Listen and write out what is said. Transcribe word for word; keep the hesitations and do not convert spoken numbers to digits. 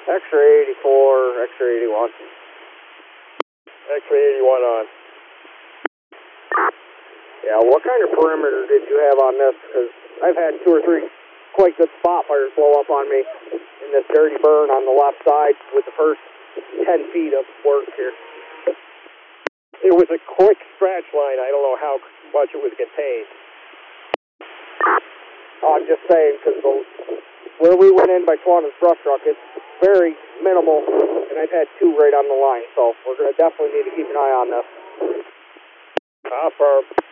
X-ray eighty-four, X-ray eighty-one. X-ray eighty-one on. Yeah, what kind of perimeter did you have on this? Because I've had two or three quite good spot fires blow up on me in this dirty burn on the left side with the first ten feet of work here. It was a quick scratch line. I don't know how much it was contained. Oh, I'm just saying, because where we went in by Swan's brush truck, it's very minimal, and I've had two right on the line, so we're going to definitely need to keep an eye on this. Confirm.